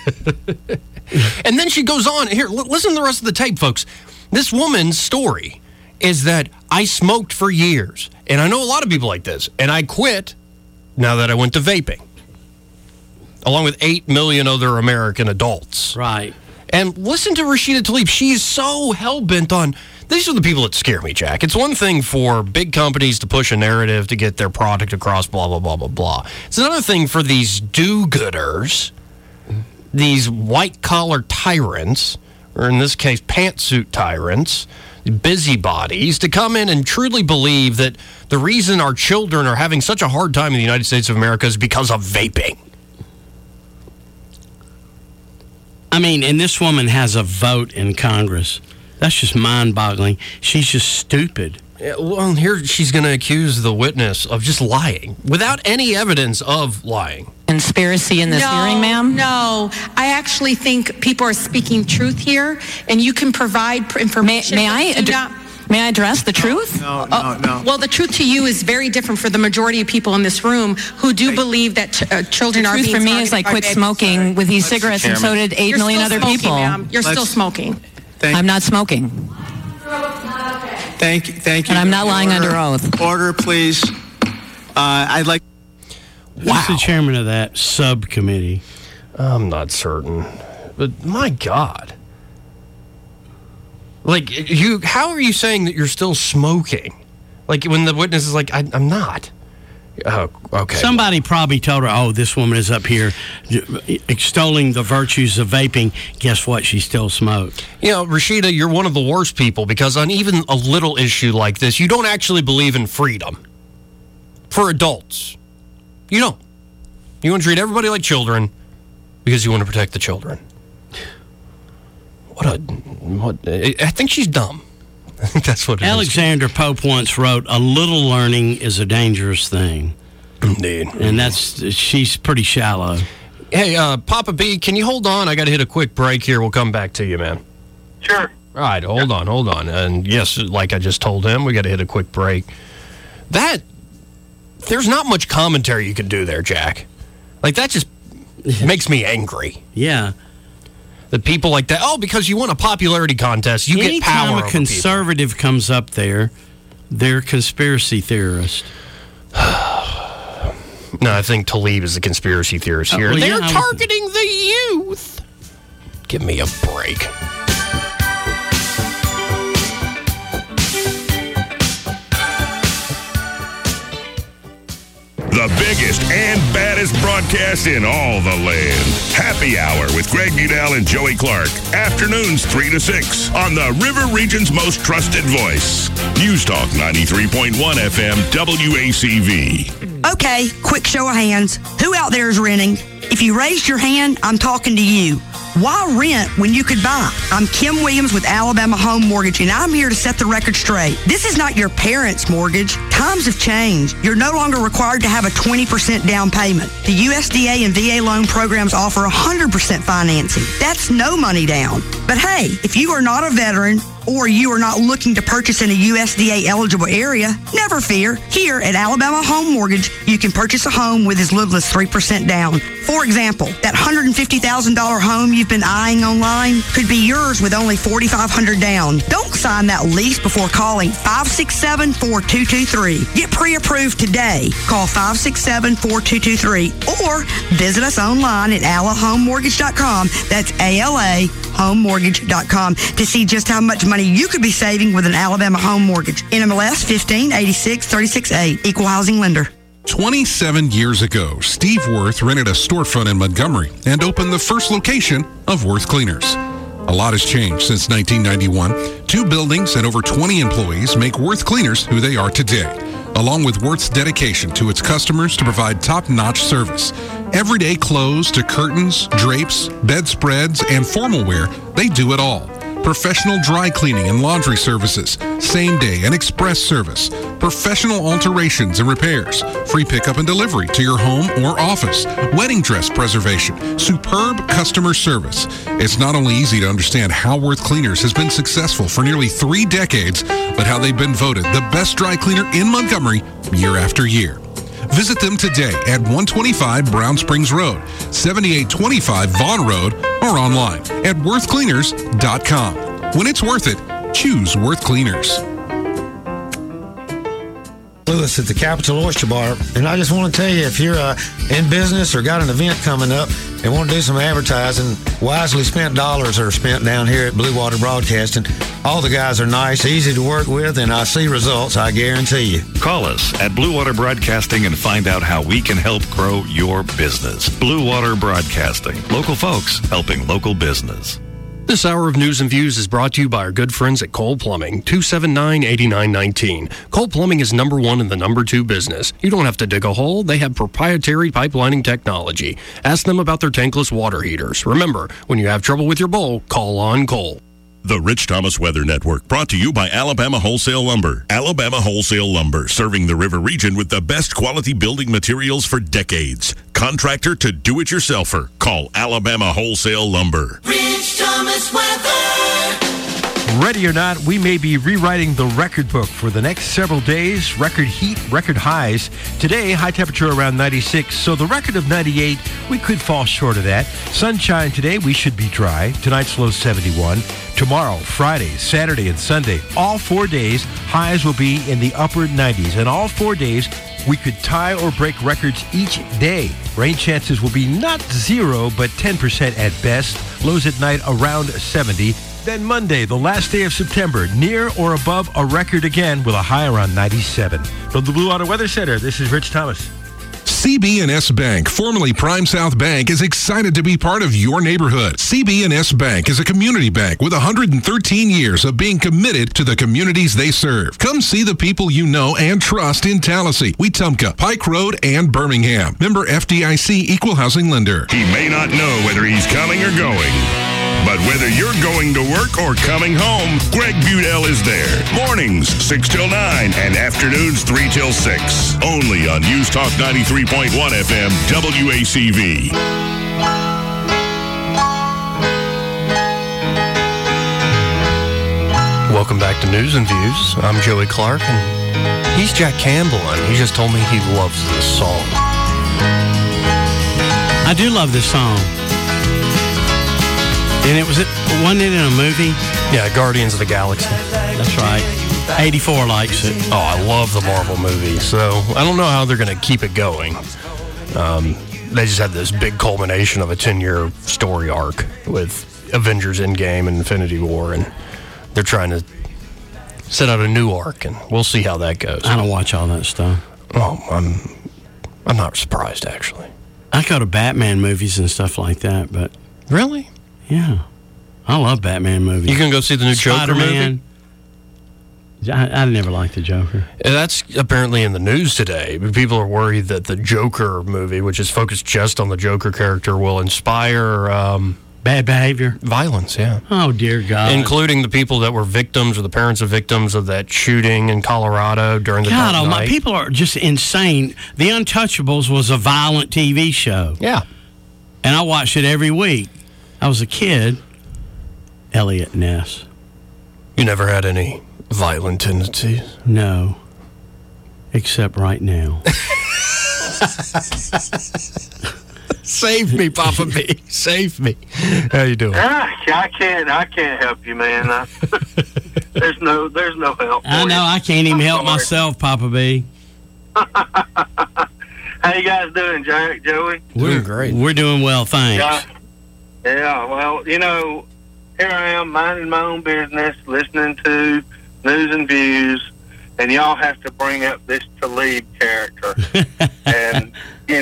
And then she goes on. Here, listen to the rest of the tape, folks. This woman's story is that I smoked for years. And I know a lot of people like this. And I quit now that I went to vaping. along with 8 million other American adults. Right. And listen to Rashida Tlaib. She is so hell-bent on... These are the people that scare me, Jack. It's one thing for big companies to push a narrative to get their product across, blah, blah, blah, blah, blah. It's another thing for these do-gooders, these white-collar tyrants, or in this case, pantsuit tyrants, busybodies, to come in and truly believe that the reason our children are having such a hard time in the United States of America is because of vaping. I mean, and this woman has a vote in Congress. That's just mind-boggling. She's just stupid. Yeah, well, here she's going to accuse the witness of just lying without any evidence of lying. Conspiracy in this hearing, ma'am? No, I actually think people are speaking truth here, and you can provide information. May I address the truth? No. Well, the truth to you is very different for the majority of people in this room who do believe that children are being The truth for me is I quit smoking with these cigarettes, and so did 8 million other people. Ma'am. You're still smoking. I'm not smoking. Thank you. And I'm not lying under oath. Order, please. I'd like... Who's the chairman of that subcommittee? I'm not certain. But my God. Like, how are you saying that you're still smoking? Like, when the witness is like, I'm not. Oh, okay. Somebody probably told her, oh, this woman is up here extolling the virtues of vaping. Guess what? She still smokes. You know, Rashida, you're one of the worst people because on even a little issue like this, you don't actually believe in freedom for adults. You don't. You want to treat everybody like children because you want to protect the children. I think she's dumb. I think that's what it is. Alexander Pope once wrote, a little learning is a dangerous thing. Indeed. And she's pretty shallow. Hey, Papa B, can you hold on? I got to hit a quick break here. We'll come back to you, man. Sure. All right, hold on. And yes, like I just told him, we got to hit a quick break. There's not much commentary you can do there, Jack. Like, that just makes me angry. Yeah. That people like that, because you won a popularity contest, you get power over Anytime a conservative comes up there, they're a conspiracy theorist. No, I think Tlaib is the conspiracy theorist here. They're targeting the youth. Give me a break. The biggest and baddest broadcast in all the land. Happy Hour with Greg Udell and Joey Clark. Afternoons 3 to 6 on the River Region's most trusted voice. News Talk 93.1 FM WACV. Okay, quick show of hands. Who out there is renting? If you raised your hand, I'm talking to you. Why rent when you could buy? I'm Kim Williams with Alabama Home Mortgage, and I'm here to set the record straight. This is not your parents' mortgage. Times have changed. You're no longer required to have a 20% down payment. The USDA and VA loan programs offer 100% financing. That's no money down. But hey, if you are not a veteran or you are not looking to purchase in a USDA eligible area, never fear. Here at Alabama Home Mortgage, you can purchase a home with as little as 3% down. For example, that $150,000 home you've been eyeing online could be yours with only $4,500 down. Don't sign that lease before calling 567-4223. Get pre-approved today. Call 567-4223 or visit us online at alahomemortgage.com. That's ALA homemortgage.com to see just how much money you could be saving with an Alabama home mortgage. NMLS 1586-368. Equal housing lender. 27 years ago, Steve Worth rented a storefront in Montgomery and opened the first location of Worth Cleaners. A lot has changed since 1991. 2 buildings and over 20 employees make Worth Cleaners who they are today, along with Worth's dedication to its customers to provide top-notch service. Everyday clothes to curtains, drapes, bedspreads, and formal wear, they do it all. Professional dry cleaning and laundry services, same-day and express service, professional alterations and repairs, free pickup and delivery to your home or office, wedding dress preservation, superb customer service. It's not only easy to understand how Worth Cleaners has been successful for nearly 3 decades, but how they've been voted the best dry cleaner in Montgomery year after year. Visit them today at 125 Brown Springs Road, 7825 Vaughn Road, or online at worthcleaners.com. When it's worth it, choose Worth Cleaners. Lewis at the Capital Oyster Bar, and I just want to tell you, if you're in business or got an event coming up and want to do some advertising, wisely spent dollars are spent down here at Blue Water Broadcasting. All the guys are nice, easy to work with, and I see results, I guarantee you. Call us at Blue Water Broadcasting and find out how we can help grow your business. Blue Water Broadcasting. Local folks helping local business. This hour of News and Views is brought to you by our good friends at Cole Plumbing, 279-8919. Cole Plumbing is number one in the number two business. You don't have to dig a hole. They have proprietary pipelining technology. Ask them about their tankless water heaters. Remember, when you have trouble with your bowl, call on Cole. The Rich Thomas Weather Network, brought to you by Alabama Wholesale Lumber. Alabama Wholesale Lumber, serving the River region with the best quality building materials for decades. Contractor to do-it-yourselfer. Call Alabama Wholesale Lumber. Rich Thomas Weather. Ready or not, we may be rewriting the record book for the next several days. Record heat, record highs. Today, high temperature around 96, so the record of 98, we could fall short of that. Sunshine today, we should be dry. Tonight's low 71. Tomorrow, Friday, Saturday, and Sunday, all 4 days, highs will be in the upper 90s. And all 4 days, we could tie or break records each day. Rain chances will be not 0, but 10% at best. Lows at night around 70. Then Monday, the last day of September, near or above a record again with a high around 97. From the Blue Water Weather Center, this is Rich Thomas. CB&S Bank, formerly Prime South Bank, is excited to be part of your neighborhood. CB&S Bank is a community bank with 113 years of being committed to the communities they serve. Come see the people you know and trust in Tallahassee, Wetumpka, Pike Road, and Birmingham. Member FDIC Equal Housing Lender. He may not know whether he's coming or going, but whether you're going to work or coming home, Greg Budell is there. Mornings, 6 till 9, and afternoons, 3 till 6. Only on News Talk 93.1 FM, WACV. Welcome back to News and Views. I'm Joey Clark, and he's Jack Campbell, and he just told me he loves this song. I do love this song. And wasn't it in a movie? Yeah, Guardians of the Galaxy. That's right. 84 likes it. Oh, I love the Marvel movie. So I don't know how they're going to keep it going. They just had this big culmination of a 10-year story arc with Avengers Endgame and Infinity War, and they're trying to set out a new arc, and we'll see how that goes. I don't watch all that stuff. Oh, I'm not surprised, actually. I go to Batman movies and stuff like that, but... Really? Yeah. I love Batman movies. You can go see the new Joker movie? I never liked the Joker. That's apparently in the news today. People are worried that the Joker movie, which is focused just on the Joker character, will inspire... bad behavior? Violence, yeah. Oh, dear God. Including the people that were victims or the parents of victims of that shooting in Colorado during the Dark Knight. My people are just insane. The Untouchables was a violent TV show. Yeah. And I watched it every week. I was a kid. Elliot Ness. You never had any violent tendencies? No. Except right now. Save me, Papa B. Save me. How you doing? I can't help you, man. There's no help. I know. I can't even help myself, Papa B. How you guys doing, Jack, Joey? We're doing great. We're doing well, thanks. Yeah, well, here I am minding my own business, listening to News and Views, and y'all have to bring up this Talib character. And,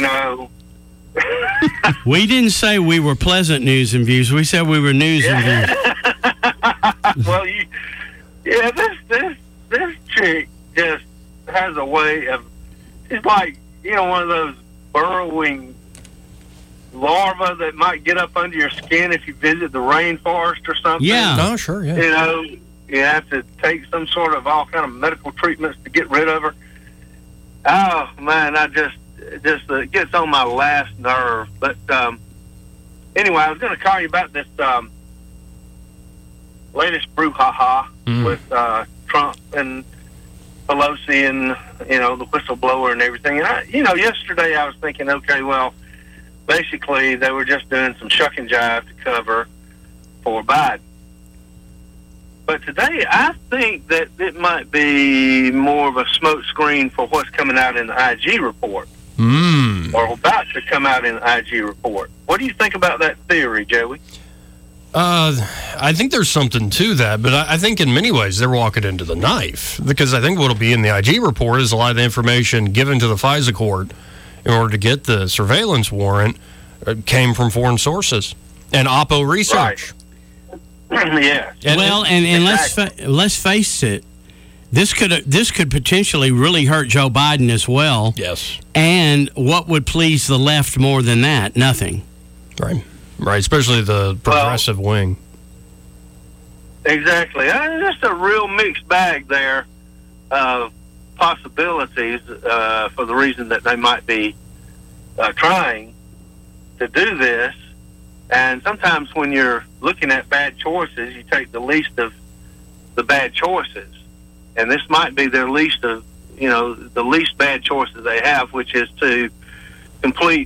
we didn't say we were pleasant News and Views. We said we were News and Views. Well, this chick just has a way of, she's like, one of those burrowing larvae that might get up under your skin if you visit the rainforest or something. Yeah. Oh, sure, yeah. You have to take some sort of all kind of medical treatments to get rid of her. Oh, man, it gets on my last nerve. But anyway, I was going to call you about this latest brouhaha with Trump and Pelosi and, the whistleblower and everything. And, yesterday I was thinking, okay, well, basically they were just doing some shuck and jive to cover for Biden. But today, I think that it might be more of a smokescreen for what's coming out in the IG report, or about to come out in the IG report. What do you think about that theory, Joey? I think there's something to that, but I think in many ways they're walking into the knife, because I think what'll be in the IG report is a lot of the information given to the FISA court in order to get the surveillance warrant came from foreign sources and Oppo research. Yeah. Well, and let's face it, this could potentially really hurt Joe Biden as well. Yes. And what would please the left more than that? Nothing. Right. Right, especially the progressive wing. Exactly. Just a real mixed bag there of possibilities for the reason that they might be trying to do this. And sometimes when you're looking at bad choices, you take the least of the bad choices. And this might be their least of, the least bad choices they have, which is to complete,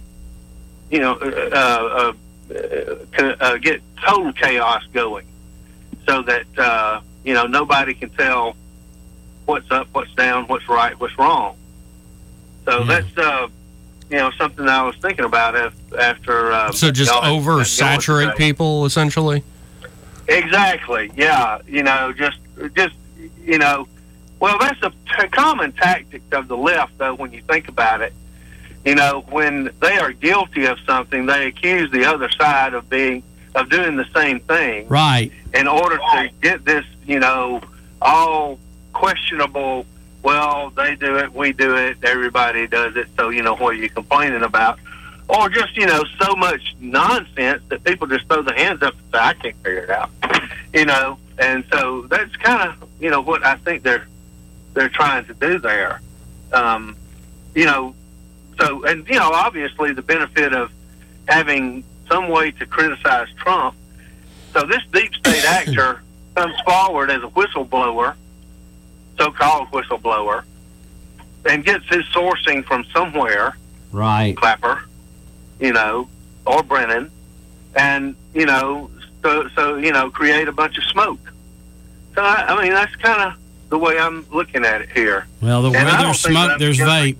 get total chaos going so that, nobody can tell what's up, what's down, what's right, what's wrong. So that's, something I was thinking about after... so just oversaturate people, essentially? Exactly, yeah. Well, that's a common tactic of the left, though, when you think about it. When they are guilty of something, they accuse the other side of doing the same thing. Right. In order to get this, all questionable, well, they do it, we do it, everybody does it, so, what are you complaining about? Or just, so much nonsense that people just throw their hands up and say, I can't figure it out. And so that's kind of, what I think they're trying to do there. So, and, obviously the benefit of having some way to criticize Trump. So this deep state actor comes forward as a whistleblower, so-called whistleblower, and gets his sourcing from somewhere. Right. Clapper, or Brennan, and, so create a bunch of smoke. So, I mean, that's kind of the way I'm looking at it here. Well, the way there's smoke, there's vape.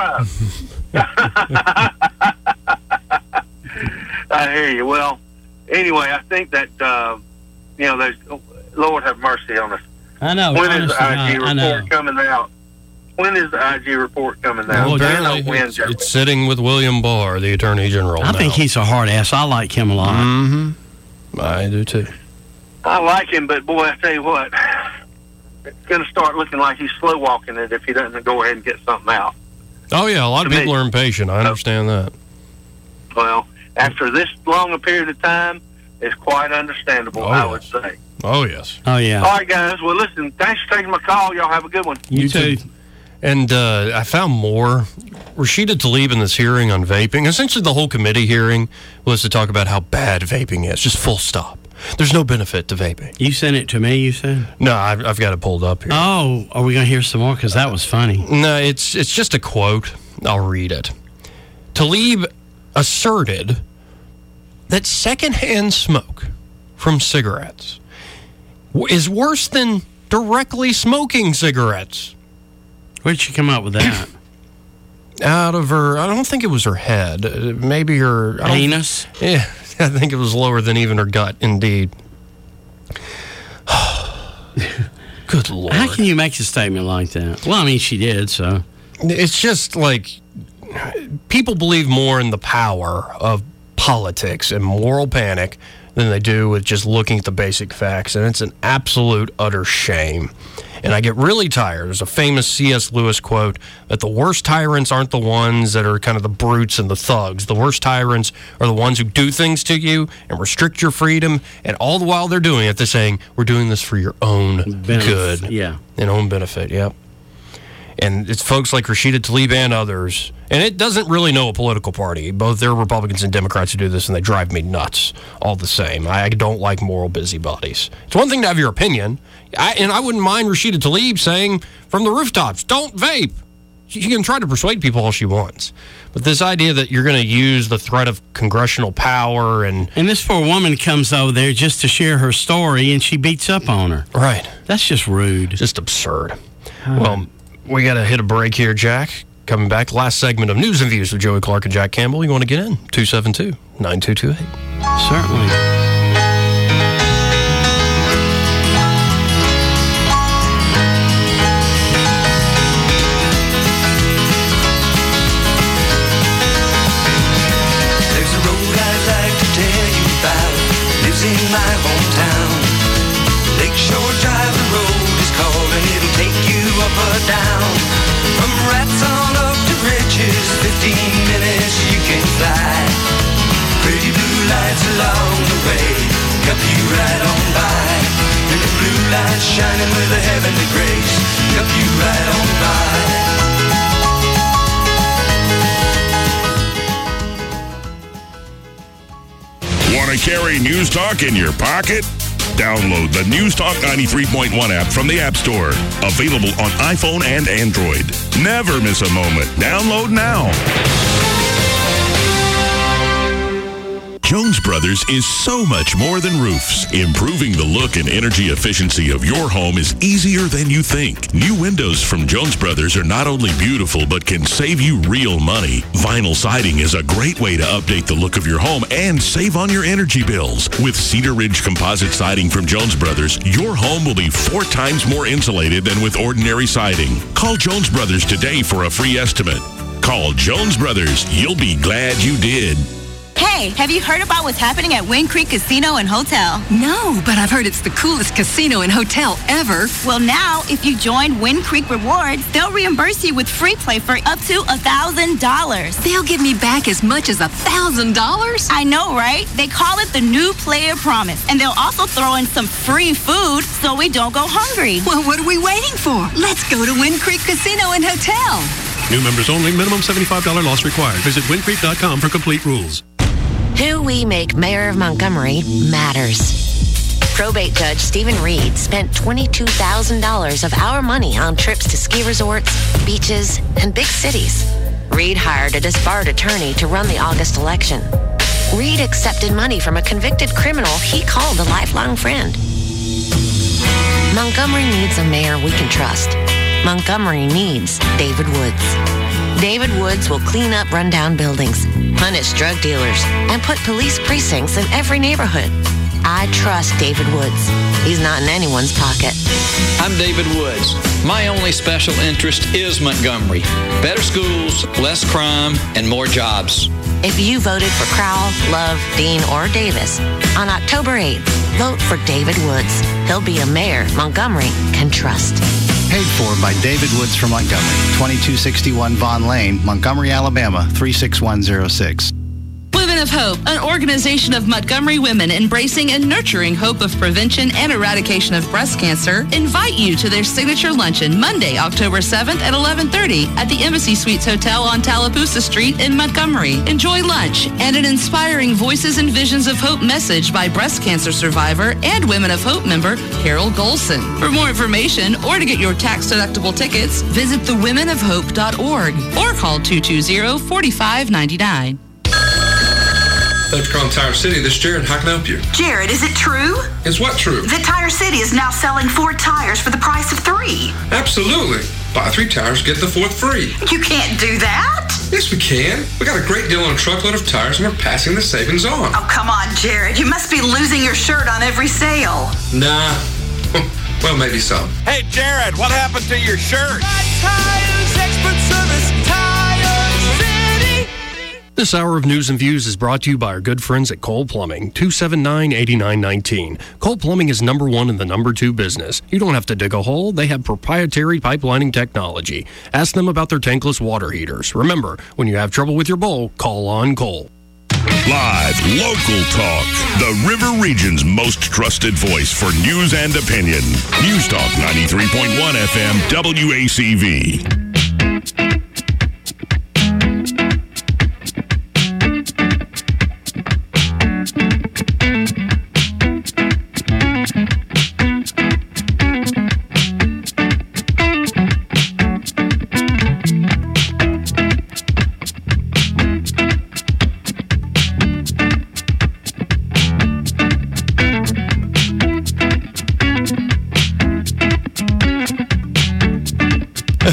I hear you. Well, anyway, I think that, there's, Lord have mercy on us. I know. When is the IG report coming out? When is the IG report coming out? Well, apparently it's sitting with William Barr, the Attorney General. I think he's a hard ass. I like him a lot. Mm-hmm. I do too. I like him, but boy, I tell you what, it's going to start looking like he's slow walking it if he doesn't go ahead and get something out. Oh yeah, a lot of people are impatient. I understand that. Well, after this long a period of time, it's quite understandable, I would say. Oh yes. Oh yeah. All right, guys. Well, listen, thanks for taking my call. Y'all have a good one. You too. And I found more. Rashida Tlaib in this hearing on vaping, essentially the whole committee hearing was to talk about how bad vaping is, just full stop. There's no benefit to vaping. You sent it to me, you said? No, I've got it pulled up here. Oh, are we going to hear some more? Because that was funny. No, it's just a quote. I'll read it. Tlaib asserted that secondhand smoke from cigarettes is worse than directly smoking cigarettes. Where'd she come up with that? Out of her, I don't think it was her head. Maybe her... Anus? Yeah, I think it was lower than even her gut, indeed. Good Lord. How can you make a statement like that? Well, I mean, she did, so... It's just like... People believe more in the power of politics and moral panic than they do with just looking at the basic facts, and it's an absolute, utter shame. And I get really tired. There's a famous C.S. Lewis quote that the worst tyrants aren't the ones that are kind of the brutes and the thugs. The worst tyrants are the ones who do things to you and restrict your freedom, and all the while they're doing it, they're saying, we're doing this for your own good. Yeah. And own benefit, yep. And it's folks like Rashida Tlaib and others. And it doesn't really know a political party. Both there are Republicans and Democrats who do this, and they drive me nuts all the same. I don't like moral busybodies. It's one thing to have your opinion. And I wouldn't mind Rashida Tlaib saying from the rooftops, don't vape. she can try to persuade people all she wants. But this idea that you're going to use the threat of congressional power and this poor woman comes over there just to share her story, and she beats up on her. Right. That's just rude. Just absurd. Well, we got to hit a break here, Jack. Coming back, last segment of News and Views with Joey Clark and Jack Campbell. You want to get in? 272-9228. Certainly. In my hometown, Lakeshore Drive, the road is calling. It'll take you up or down. From Rats on up to Riches, 15 minutes you can fly. Pretty blue lights along the way help you right on by. And the blue lights shining with a heavenly grace help you right on by. Want to carry News Talk in your pocket? Download the News Talk 93.1 app from the App Store. Available on iPhone and Android. Never miss a moment. Download now. Jones Brothers is so much more than roofs. Improving the look and energy efficiency of your home is easier than you think. New windows from Jones Brothers are not only beautiful, but can save you real money. Vinyl siding is a great way to update the look of your home and save on your energy bills. With Cedar Ridge composite siding from Jones Brothers, your home will be 4 times more insulated than with ordinary siding. Call Jones Brothers today for a free estimate. Call Jones Brothers. You'll be glad you did. Hey, have you heard about what's happening at Wind Creek Casino and Hotel? No, but I've heard it's the coolest casino and hotel ever. Well, now, if you join Wind Creek Rewards, they'll reimburse you with free play for up to $1,000. They'll give me back as much as $1,000? I know, right? They call it the New Player Promise, and they'll also throw in some free food so we don't go hungry. Well, what are we waiting for? Let's go to Wind Creek Casino and Hotel. New members only. Minimum $75 loss required. Visit windcreek.com for complete rules. Who we make mayor of Montgomery matters. Probate judge Stephen Reed spent $22,000 of our money on trips to ski resorts, beaches, and big cities. Reed hired a disbarred attorney to run the August election. Reed accepted money from a convicted criminal he called a lifelong friend. Montgomery needs a mayor we can trust. Montgomery needs David Woods. David Woods will clean up rundown buildings, punish drug dealers, and put police precincts in every neighborhood. I trust David Woods. He's not in anyone's pocket. I'm David Woods. My only special interest is Montgomery. Better schools, less crime, and more jobs. If you voted for Crowell, Love, Dean, or Davis, on October 8th, vote for David Woods. He'll be a mayor Montgomery can trust. Paid for by David Woods from Montgomery, 2261 Vaughn Lane, Montgomery, Alabama, 36106. Women of Hope, an organization of Montgomery women embracing and nurturing hope of prevention and eradication of breast cancer, invite you to their signature luncheon Monday, October 7th at 11:30 at the Embassy Suites Hotel on Tallapoosa Street in Montgomery. Enjoy lunch and an inspiring Voices and Visions of Hope message by breast cancer survivor and Women of Hope member Carol Golson. For more information or to get your tax-deductible tickets, visit thewomenofhope.org or call 220-4599. Thanks for calling Tire City. This is Jared. How can I help you? Jared, is it true? Is what true? That Tire City is now selling 4 tires for the price of 3. Absolutely. Buy 3 tires, get the 4th free. You can't do that. Yes, we can. We got a great deal on a truckload of tires, and we're passing the savings on. Oh, come on, Jared. You must be losing your shirt on every sale. Nah. Well, maybe so. Hey, Jared, what happened to your shirt? Tires, expert service, Tire City. This hour of News and Views is brought to you by our good friends at Cole Plumbing, 279-8919. Cole Plumbing is number 1 in the number 2 business. You don't have to dig a hole. They have proprietary pipelining technology. Ask them about their tankless water heaters. Remember, when you have trouble with your bowl, call on Cole. Live, local talk. The River Region's most trusted voice for news and opinion. News Talk 93.1 FM WACV.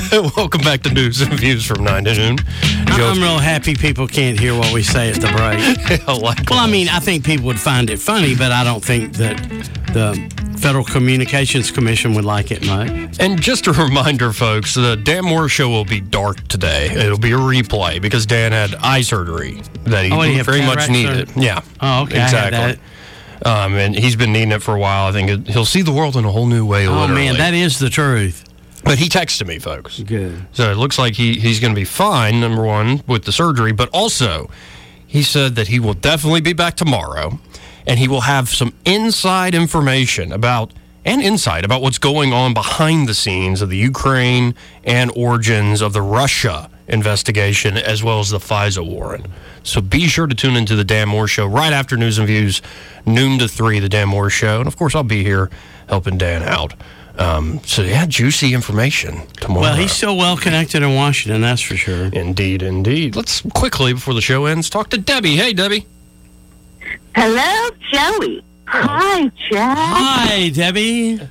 Welcome back to News and Views from 9 to noon. I'm real happy people can't hear what we say at the break. Well, I mean, I think people would find it funny, but I don't think that the Federal Communications Commission would like it much. And just a reminder, folks, the Dan Moore Show will be dark today. It'll be a replay because Dan had eye surgery that he very much needed. Yeah. Oh, okay. Exactly. And he's been needing it for a while. I think he'll see the world in a whole new way, literally. Oh, man, that is the truth. But he texted me, folks. Good. So it looks like he's going to be fine, number one, with the surgery. But also, he said that he will definitely be back tomorrow. And he will have some inside information about what's going on behind the scenes of the Ukraine and origins of the Russia investigation, as well as the FISA warrant. So be sure to tune into the Dan Moore Show right after News and Views, noon to 3, the Dan Moore Show. And, of course, I'll be here helping Dan out. Juicy information tomorrow. Well, he's still well connected in Washington, that's for sure. Indeed, indeed. Let's quickly, before the show ends, talk to Debbie. Hey, Debbie. Hello, Joey. Hi, Jack. Hi, Debbie.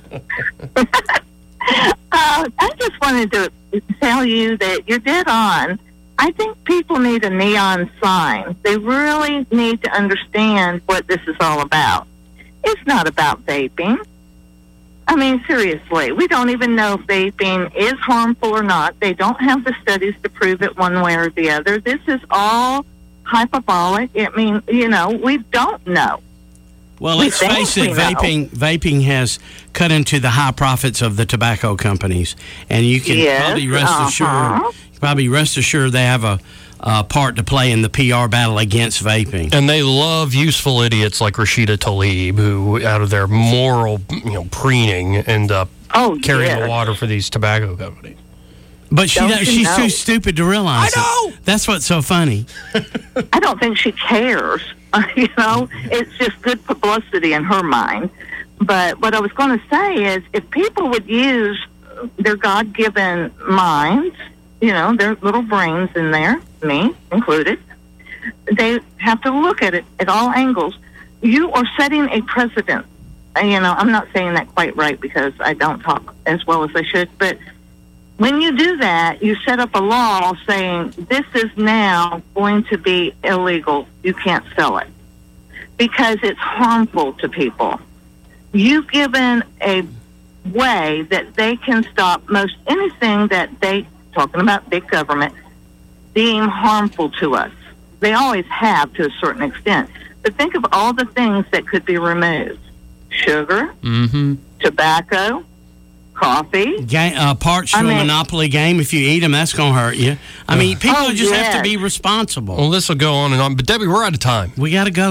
I just wanted to tell you that you're dead on. I think people need a neon sign. They really need to understand what this is all about. It's not about vaping. I mean, seriously, we don't even know if vaping is harmful or not. They don't have the studies to prove it one way or the other. This is all hyperbolic. I mean, we don't know. Well, let's face it, vaping has cut into the high profits of the tobacco companies. And you can probably rest assured they have a part to play in the PR battle against vaping. And they love useful idiots like Rashida Tlaib, who, out of their moral, preening, end up carrying the water for these tobacco companies. But she's too stupid to realize it. That's what's so funny. I don't think she cares. It's just good publicity in her mind. But what I was going to say is, if people would use their God-given minds, their little brains in there, me included, they have to look at it at all angles. You are setting a precedent. I'm not saying that quite right because I don't talk as well as I should, but when you do that, you set up a law saying this is now going to be illegal. You can't sell it because it's harmful to people. You've given a way that they can stop most anything that they, talking about big government, deem harmful to us. They always have to a certain extent. But think of all the things that could be removed. Sugar, tobacco, coffee. Parts to a Monopoly game. If you eat them, that's going to hurt you. I mean, people just have to be responsible. Well, this will go on and on. But, Debbie, we're out of time. We got to go.